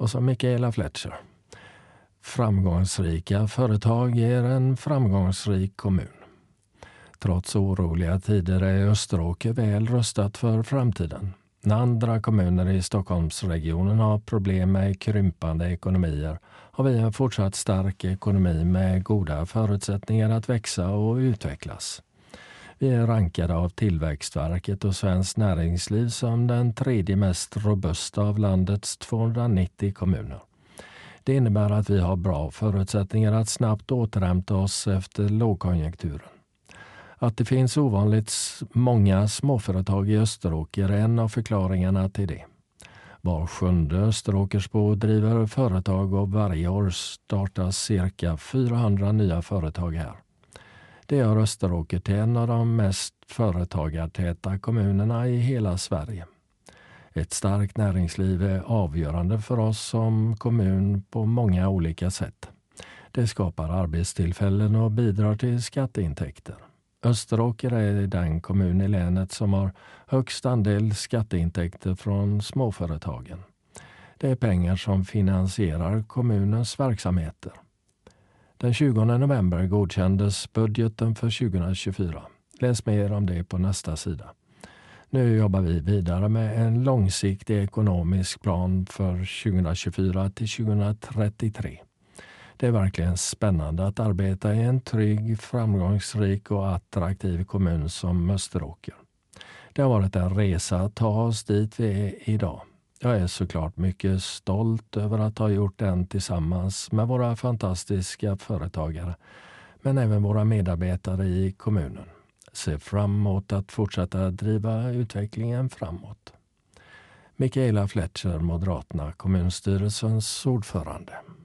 Och så Michaela Fletcher. Framgångsrika företag ger en framgångsrik kommun. Trots oroliga tider är Österåker väl rustat för framtiden. När andra kommuner i Stockholmsregionen har problem med krympande ekonomier har vi en fortsatt stark ekonomi med goda förutsättningar att växa och utvecklas. Vi är rankade av Tillväxtverket och Svenskt Näringsliv som den tredje mest robusta av landets 290 kommuner. Det innebär att vi har bra förutsättningar att snabbt återhämta oss efter lågkonjunkturen. Att det finns ovanligt många småföretag i Österåker är en av förklaringarna till det. Var sjunde Österåkersbo driver företag och varje år startas cirka 400 nya företag här. Det gör Österåker till en av de mest företagartäta kommunerna i hela Sverige. Ett starkt näringsliv är avgörande för oss som kommun på många olika sätt. Det skapar arbetstillfällen och bidrar till skatteintäkter. Österåker är den kommun i länet som har högst andel skatteintäkter från småföretagen. Det är pengar som finansierar kommunens verksamheter. Den 20 november godkändes budgeten för 2024. Läs mer om det på nästa sida. Nu jobbar vi vidare med en långsiktig ekonomisk plan för 2024 till 2033. Det är verkligen spännande att arbeta i en trygg, framgångsrik och attraktiv kommun som Österåker. Det har varit en resa att ta oss dit vi är idag. Jag är såklart mycket stolt över att ha gjort den tillsammans med våra fantastiska företagare, men även våra medarbetare i kommunen. Se fram emot att fortsätta driva utvecklingen framåt. Michaela Fletcher, Moderaterna, kommunstyrelsens ordförande.